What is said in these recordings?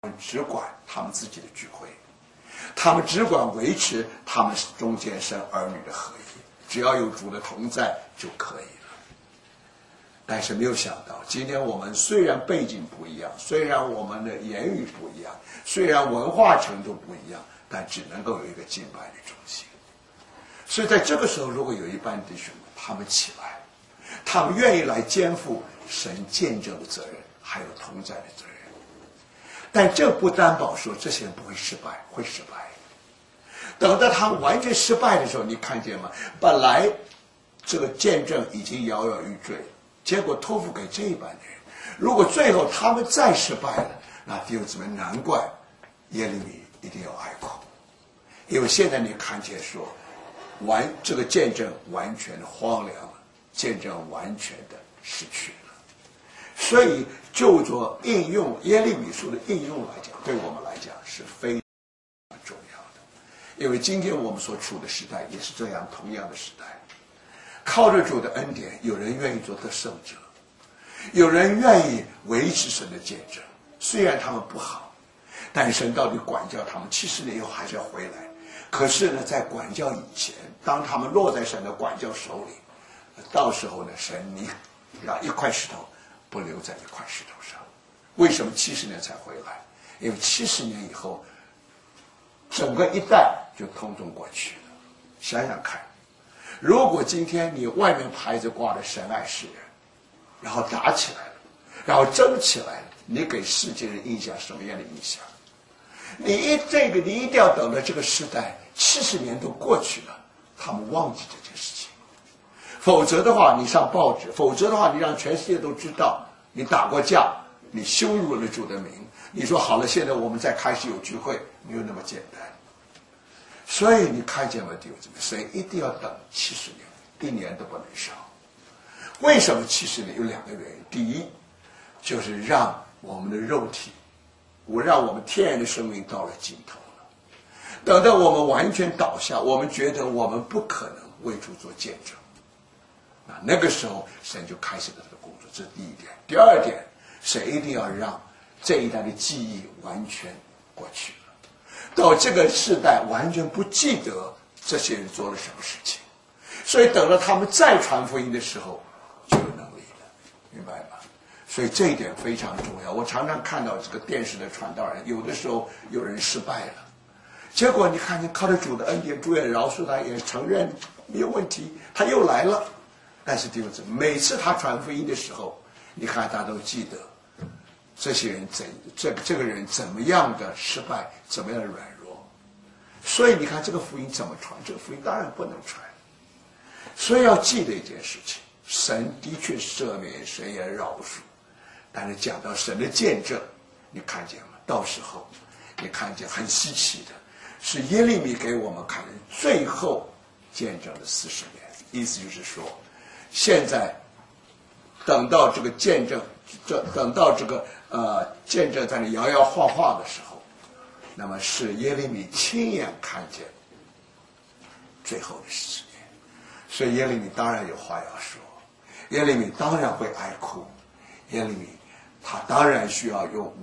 只管他们自己的聚会，他们只管维持他们中间生儿女的合一，只要有主的同在就可以了。但是没有想到，今天我们虽然背景不一样，虽然我们的言语不一样，虽然文化程度不一样，但只能够有一个敬拜的中心。所以在这个时候，如果有一班弟兄们他们起来，他们愿意来肩负神见证的责任，还有同在的责任。但这不担保说这些人不会失败，会失败。等到他们完全失败的时候，你看见吗？本来这个见证已经摇摇欲坠，结果托付给这一班的人。如果最后他们再失败了，那弟兄姊妹，难怪耶利米一定要哀哭，因为现在你看见说，这个见证完全的荒凉了，见证完全的失去了。所以就着应用耶利米书的应用来讲，对我们来讲是非常重要的。因为今天我们所处的时代也是这样同样的时代，靠着主的恩典，有人愿意做得胜者，有人愿意维持神的见证，虽然他们不好，但神到底管教他们70年以后还是要回来。可是呢，在管教以前，当他们落在神的管教手里，到时候呢，神你让一块石头不留在一块石头上。为什么70年才回来？因为70年以后，整个一代就通通过去了。想想看，如果今天你外面牌子挂着神爱世人，然后打起来了，然后争起来了，你给世界人印象什么样的印象？你一定要等到这个时代70年都过去了，他们忘记这件事情。否则的话，你上报纸；否则的话，你让全世界都知道你打过架，你羞辱了主的名。你说好了，现在我们再开始有聚会，没有那么简单。所以你看见吗，弟兄姊妹？谁一定要等70年，1年都不能少。为什么70年？有2个原因。第一，就是让我们的肉体，让我们天然的生命到了尽头了。等到我们完全倒下，我们觉得我们不可能为主做见证。那个时候神就开始了他的工作，这是第一点。第二点，神一定要让这一代的记忆完全过去了，到这个世代完全不记得这些人做了什么事情，所以等到他们再传福音的时候就有能力了，明白吗？所以这一点非常重要。我常常看到这个电视的传道人，有的时候有人失败了，结果你看见靠着主的恩典，主也饶恕他，也承认没有问题，他又来了。但是弟兄姊妹，每次他传福音的时候，你看他都记得这些人这个人怎么样的失败，怎么样的软弱。所以你看这个福音怎么传？这个福音当然不能传。所以要记得一件事情，神的确赦免，神也饶恕。但是讲到神的见证，你看见吗？到时候你看见很稀奇的是耶利米给我们看的最后见证的40年，意思就是说，现在等到这个见证，等到这个见证在那摇摇晃晃的时候，那么是耶利米亲眼看见最后的40年。所以耶利米当然有话要说，耶利米当然会哀哭，耶利米他当然需要用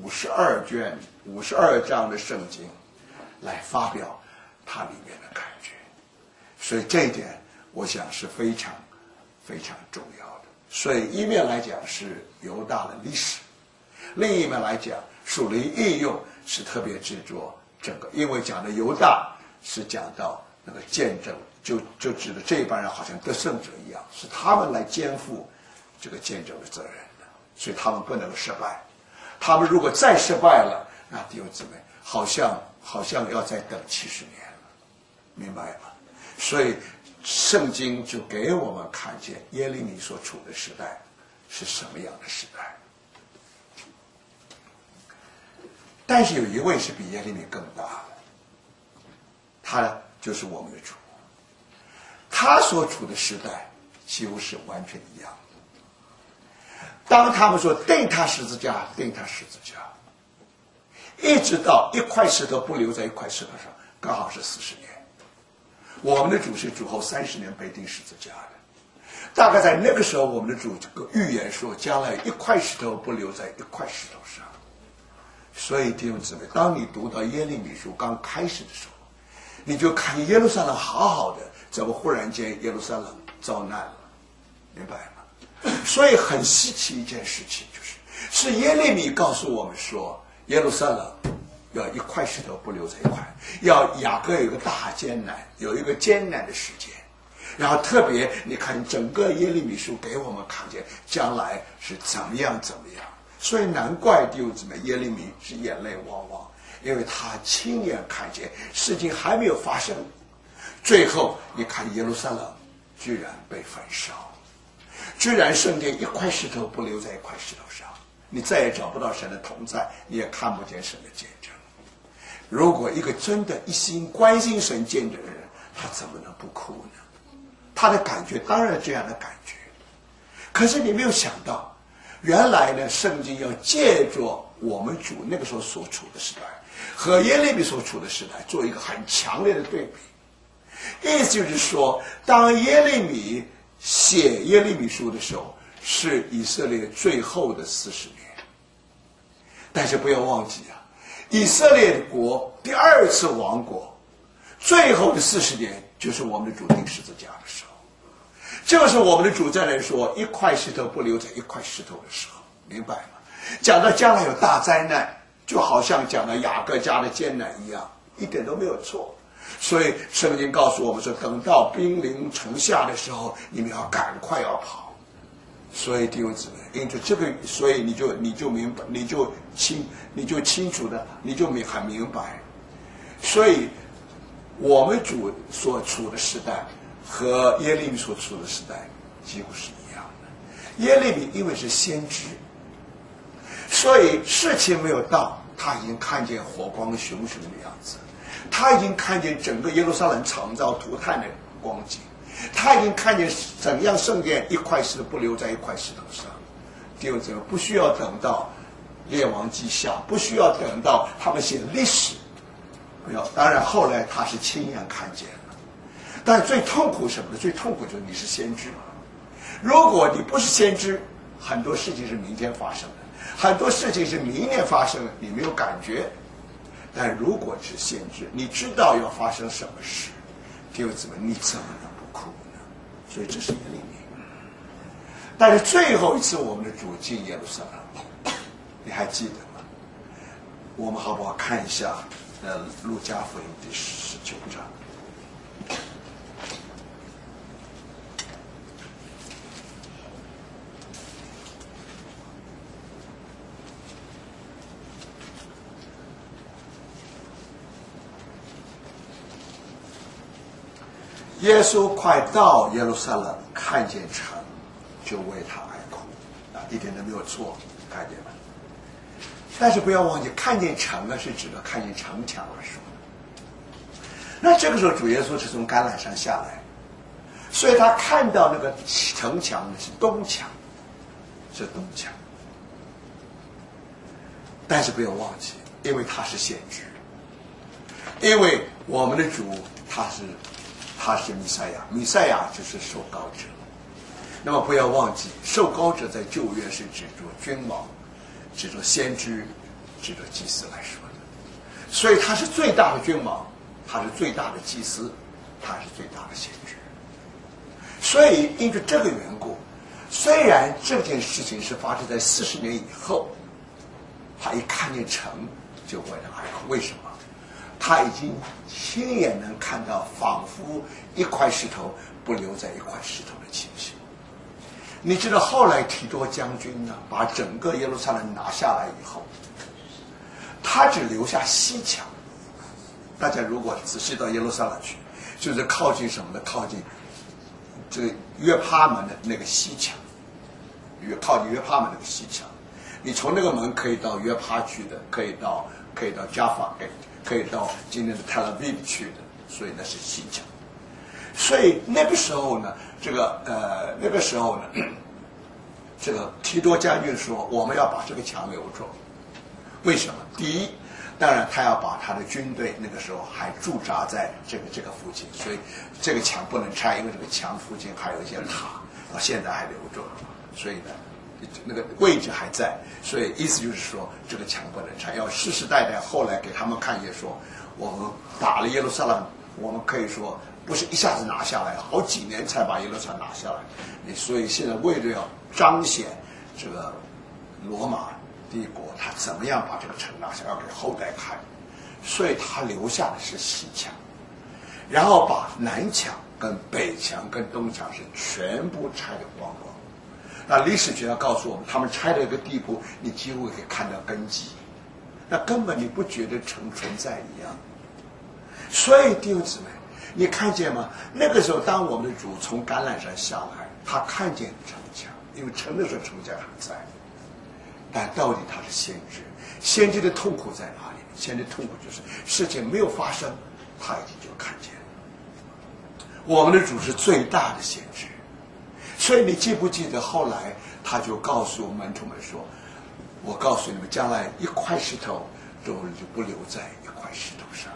52章的圣经来发表他里面的感觉。所以这一点我想是非常非常重要的。所以一面来讲是犹大的历史，另一面来讲属灵应用是特别执着整个，因为讲的犹大是讲到那个见证，就指的这一班人好像得胜者一样，是他们来肩负这个见证的责任的，所以他们不能失败。他们如果再失败了，那弟兄姊妹好像要再等70年了，明白吗？所以圣经就给我们看见耶利米所处的时代是什么样的时代。但是有一位是比耶利米更大的，他就是我们的主。他所处的时代几乎是完全一样的。当他们说钉他十字架，钉他十字架，一直到一块石头不留在一块石头上，刚好是40年。我们的主是主后30年被钉十字架的，大概在那个时候，我们的主这个预言说，将来一块石头不留在一块石头上。 所以弟兄姊妹，当你读到耶利米书刚开始的时候，你就看见耶路撒冷好好的，怎么忽然间耶路撒冷遭难了，明白吗？所以很稀奇一件事情，是耶利米告诉我们说，耶路撒冷要一块石头不留在一块，要雅各有一个大艰难，有一个艰难的时间。然后特别你看整个耶利米书给我们看见将来是怎么样，所以难怪弟兄姊妹，耶利米是眼泪汪汪，因为他亲眼看见事情还没有发生，最后你看耶路撒冷居然被焚烧，居然圣殿一块石头不留在一块石头上，你再也找不到神的同在，你也看不见神的见证。如果一个真的一心关心神见证的人，他怎么能不哭呢？他的感觉当然这样的感觉，可是你没有想到，原来呢，圣经要借着我们主那个时候所处的时代和耶利米所处的时代做一个很强烈的对比。意思就是说，当耶利米写耶利米书的时候，是以色列最后的40年，但是不要忘记啊，以色列国第二次亡国最后的40年，就是我们的主钉十字架的时候，就是我们的主再来说一块石头不留在一块石头的时候，明白吗？讲到将来有大灾难，就好像讲到雅各家的艰难一样，一点都没有错。所以圣经告诉我们说，等到兵临城下的时候，你们要赶快要跑。所以弟兄姊妹，因着这个，所以你就明白，你就清楚的，你就很明白。所以我们主所处的时代和耶利米所处的时代几乎是一样的。耶利米因为是先知，所以事情没有到，他已经看见火光熊熊的样子，他已经看见整个耶路撒冷场遭涂炭的光景，他已经看见怎样圣殿一块石头不留在一块石头上。弟兄姊妹，不需要等到列王记下，不需要等到他们写历史，不要。当然后来他是亲眼看见了，但最痛苦什么呢？最痛苦就是你是先知。如果你不是先知，很多事情是明天发生的，很多事情是明年发生的，你没有感觉。但如果是先知，你知道要发生什么事，弟兄姊妹，你怎么能不哭呢？所以这是耶利米。但是最后一次我们的主进耶路撒冷，你还记得吗？我们好不好看一下路加福音第19章。耶稣快到耶路撒冷，看见城，就为他哀哭，一点都没有错，看见吗？但是不要忘记，看见城呢是指的看见城墙来说的。那这个时候主耶稣是从橄榄山下来，所以他看到那个城墙是东墙，是东墙。但是不要忘记，因为他是先知，因为我们的主他是弥赛亚，弥赛亚就是受膏者。那么不要忘记，受膏者在旧约是指着君王，指着先知，指着祭司来说的。所以他是最大的君王，他是最大的祭司，他是最大的先知。所以因着这个缘故，虽然这件事情是发生在40年以后，他一看见城就为了哀哭。为什么？他已经亲眼能看到，仿佛一块石头不留在一块石头的情形。你知道后来提多将军呢，把整个耶路撒冷拿下来以后，他只留下西墙。大家如果仔细到耶路撒冷去，就是靠近什么呢？靠近这个约帕门的那个西墙，靠近约帕门那个西墙。你从那个门可以到约帕去的，可以到加法，可以到今天的特拉维夫去的，所以那是西墙。所以那个时候呢，这个提多将军说，我们要把这个墙留住。为什么？第一，当然他要把他的军队那个时候还驻扎在这个附近，所以这个墙不能拆，因为这个墙附近还有一些塔，到现在还留着。所以呢， 那个位置还在，所以意思就是说，这个墙不能拆，要世世代代后来给他们看见说，我们打了耶路撒冷，我们可以说不是一下子拿下来，好几年才把耶路撒冷拿下来。所以现在为了要彰显这个罗马帝国他怎么样把这个城拿下，要给后代看，所以他留下的是西墙，然后把南墙跟北墙跟东墙是全部拆得光光。那历史学家告诉我们，他们拆到一个地步，你几乎可以看到根基，那根本你不觉得城存在一样。所以弟兄姊妹，你看见吗？那个时候，当我们的主从橄榄山下来，他看见城墙，因为城的时候城墙还在，但到底他是先知，先知的痛苦在哪里？先知的痛苦就是事情没有发生，他已经就看见了。我们的主是最大的先知。所以你记不记得后来他就告诉门徒们说，我告诉你们，将来一块石头就不留在一块石头上。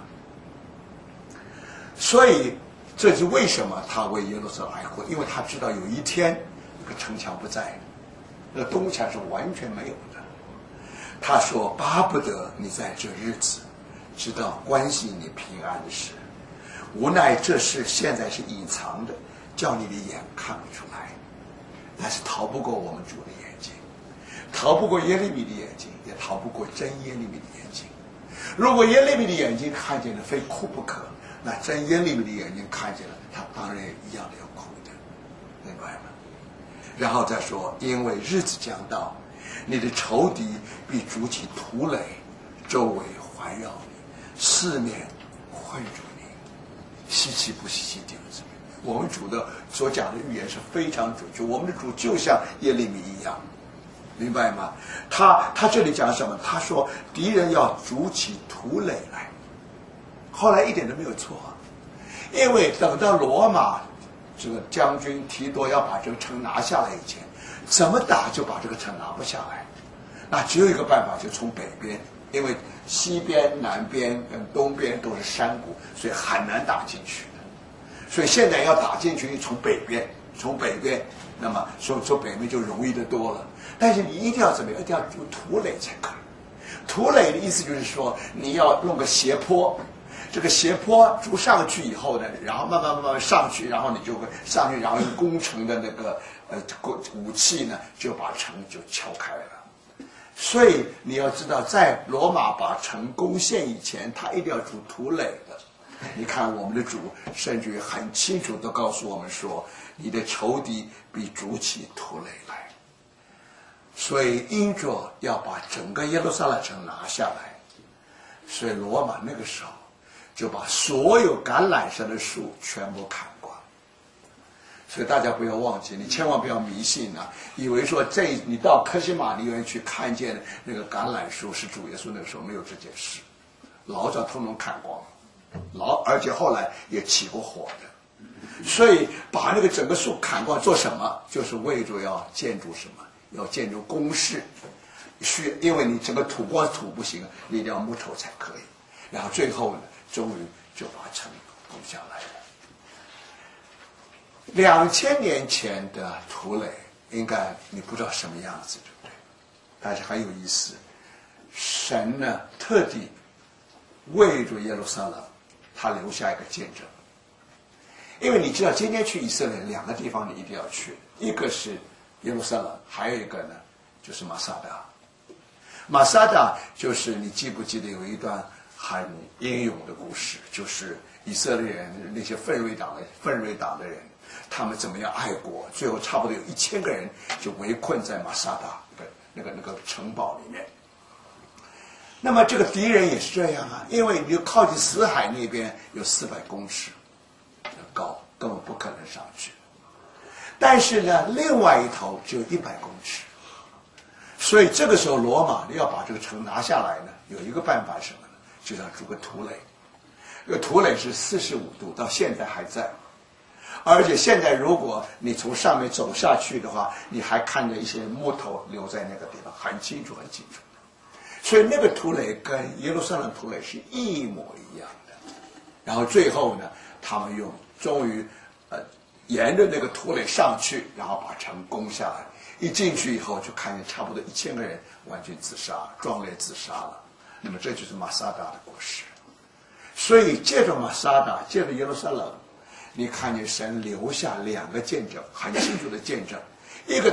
所以这是为什么他为耶路撒冷哀哭，因为他知道有一天那个城墙不在，那东墙是完全没有的。他说巴不得你在这日子知道关系你平安的事，无奈这事现在是隐藏的，叫你的眼看不出来，但是逃不过我们主的眼睛，逃不过耶利米的眼睛，也逃不过真耶利米的眼睛。如果耶利米的眼睛看见了非哭不可，那真耶利米的眼睛看见了，他当然也一样的要哭的，明白吗？然后再说，因为日子将到，你的仇敌必筑起土垒，周围环绕你，四面困住你。稀奇不稀奇，弟兄姊妹，我们主的所讲的预言是非常准确。我们的主就像耶利米一样，明白吗？他这里讲什么？他说敌人要筑起土垒来，后来一点都没有错，因为等到罗马这个将军提多要把这个城拿下来以前，怎么打就把这个城拿不下来，那只有一个办法，就从北边，因为西边、南边跟东边都是山谷，所以很难打进去的。所以现在要打进去，从北边，那么从北边就容易得多了。但是你一定要怎么样？一定要筑土垒才可以。土垒的意思就是说，你要弄个斜坡，这个斜坡筑上去以后呢，然后慢慢上去，然后你就会上去，然后用攻城的那个武器呢，就把城就敲开了。所以你要知道，在罗马把城攻陷以前，他一定要筑土垒的。你看我们的主甚至于很清楚地告诉我们说，你的仇敌必筑起土垒来。所以因着要把整个耶路撒冷城拿下来，所以罗马那个时候就把所有橄榄山的树全部砍光。所以大家不要忘记，你千万不要迷信啊，以为说你到客西马尼园去看见那个橄榄树是主耶稣，那个时候没有这件事，老早通通砍光了，而且后来也起过火的。所以把那个整个树砍光做什么？就是为着要建筑什么？要建筑工事，因为你整个土光土不行，你一定要木头才可以。然后最后呢，终于就把城攻下来了。2000年前的土垒，应该你不知道什么样子，对不对？但是很有意思，神呢特地为着耶路撒冷，他留下一个见证。因为你知道，今天去以色列两个地方你一定要去，一个是耶路撒冷，还有一个呢就是马萨达。马萨达就是你记不记得有一段很英勇的故事，就是以色列人那些奋锐党的人，他们怎么样爱国，最后差不多有1000个人就围困在马萨达那个城堡里面。那么这个敌人也是这样啊，因为你靠近死海那边有400公尺高，根本不可能上去。但是呢，另外一头只有100公尺，所以这个时候罗马要把这个城拿下来呢，有一个办法是什么呢？就要筑个土垒。这个土垒是45度，到现在还在。而且现在如果你从上面走下去的话，你还看着一些木头留在那个地方，很清楚。所以那个土垒跟耶路撒冷土垒是一模一样的。然后最后呢，他们终于沿着那个土垒上去，然后把城攻下来。 一进去以后就看见差不多1000个人完全自杀，壮烈自杀了。那么这就是马萨达的故事。所以借着马萨达，借着耶路撒冷，你看见神留下2个见证，很清楚的见证。一个